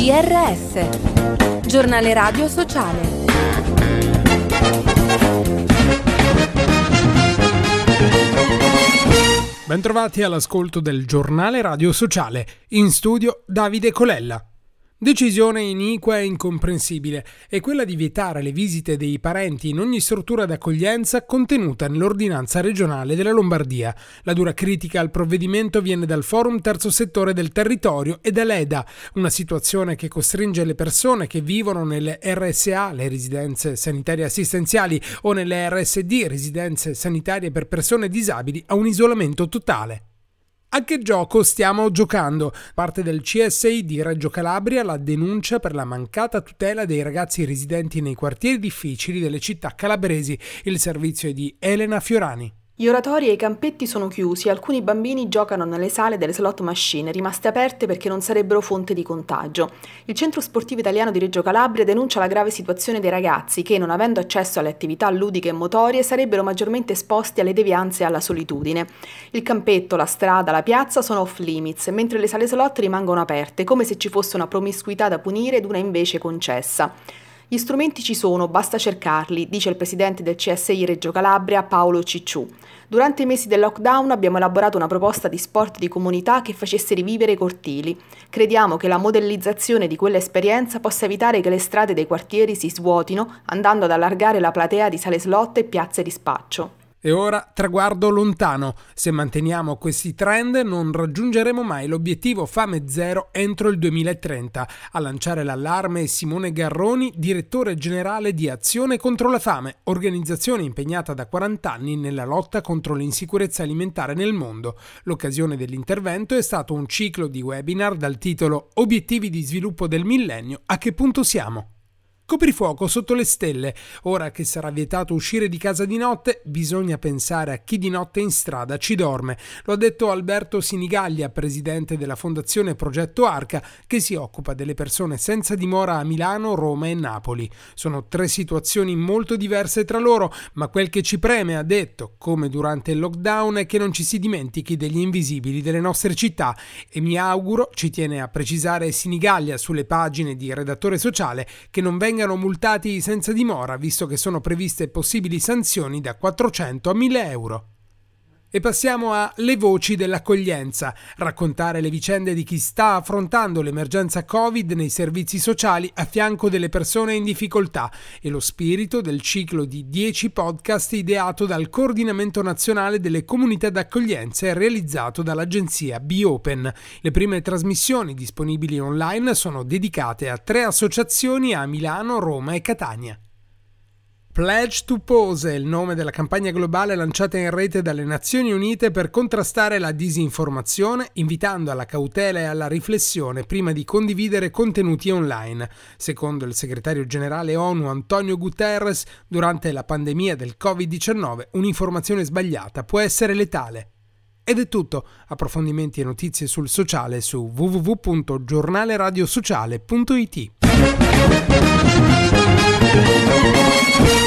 GRS, Giornale Radio Sociale. Bentrovati all'ascolto del Giornale Radio Sociale. In studio Davide Colella. Decisione iniqua e incomprensibile è quella di vietare le visite dei parenti in ogni struttura d'accoglienza contenuta nell'ordinanza regionale della Lombardia. La dura critica al provvedimento viene dal Forum Terzo Settore del Territorio e dall'EDA, una situazione che costringe le persone che vivono nelle RSA, le residenze sanitarie assistenziali, o nelle RSD, residenze sanitarie per persone disabili, a un isolamento totale. A che gioco stiamo giocando? Parte del CSI di Reggio Calabria la denuncia per la mancata tutela dei ragazzi residenti nei quartieri difficili delle città calabresi. Il servizio è di Elena Fiorani. Gli oratori e i campetti sono chiusi, alcuni bambini giocano nelle sale delle slot machine, rimaste aperte perché non sarebbero fonte di contagio. Il Centro Sportivo Italiano di Reggio Calabria denuncia la grave situazione dei ragazzi che, non avendo accesso alle attività ludiche e motorie, sarebbero maggiormente esposti alle devianze e alla solitudine. Il campetto, la strada, la piazza sono off limits, mentre le sale slot rimangono aperte, come se ci fosse una promiscuità da punire ed una invece concessa. Gli strumenti ci sono, basta cercarli, dice il presidente del CSI Reggio Calabria, Paolo Cicciù. Durante i mesi del lockdown abbiamo elaborato una proposta di sport di comunità che facesse rivivere i cortili. Crediamo che la modellizzazione di quell'esperienza possa evitare che le strade dei quartieri si svuotino, andando ad allargare la platea di sale slot e piazze di spaccio. E ora traguardo lontano. Se manteniamo questi trend non raggiungeremo mai l'obiettivo Fame Zero entro il 2030. A lanciare l'allarme è Simone Garroni, direttore generale di Azione contro la Fame, organizzazione impegnata da 40 anni nella lotta contro l'insicurezza alimentare nel mondo. L'occasione dell'intervento è stato un ciclo di webinar dal titolo Obiettivi di sviluppo del millennio, a che punto siamo? Coprifuoco sotto le stelle. Ora che sarà vietato uscire di casa di notte, bisogna pensare a chi di notte in strada ci dorme. Lo ha detto Alberto Sinigaglia, presidente della Fondazione Progetto Arca, che si occupa delle persone senza dimora a Milano, Roma e Napoli. Sono 3 situazioni molto diverse tra loro, ma quel che ci preme, ha detto, come durante il lockdown, è che non ci si dimentichi degli invisibili delle nostre città, e mi auguro, ci tiene a precisare Sinigaglia sulle pagine di Redattore Sociale, che non vengano multati senza dimora, visto che sono previste possibili sanzioni da 400 a 1000 euro. E passiamo a Le voci dell'accoglienza, raccontare le vicende di chi sta affrontando l'emergenza Covid nei servizi sociali a fianco delle persone in difficoltà, e lo spirito del ciclo di 10 podcast ideato dal Coordinamento Nazionale delle Comunità d'Accoglienza e realizzato dall'agenzia Be-Open. Le prime trasmissioni disponibili online sono dedicate a 3 associazioni a Milano, Roma e Catania. Pledge to Pose è il nome della campagna globale lanciata in rete dalle Nazioni Unite per contrastare la disinformazione, invitando alla cautela e alla riflessione prima di condividere contenuti online. Secondo il segretario generale ONU Antonio Guterres, durante la pandemia del Covid-19 un'informazione sbagliata può essere letale. Ed è tutto. Approfondimenti e notizie sul sociale su www.giornaleradiosociale.it.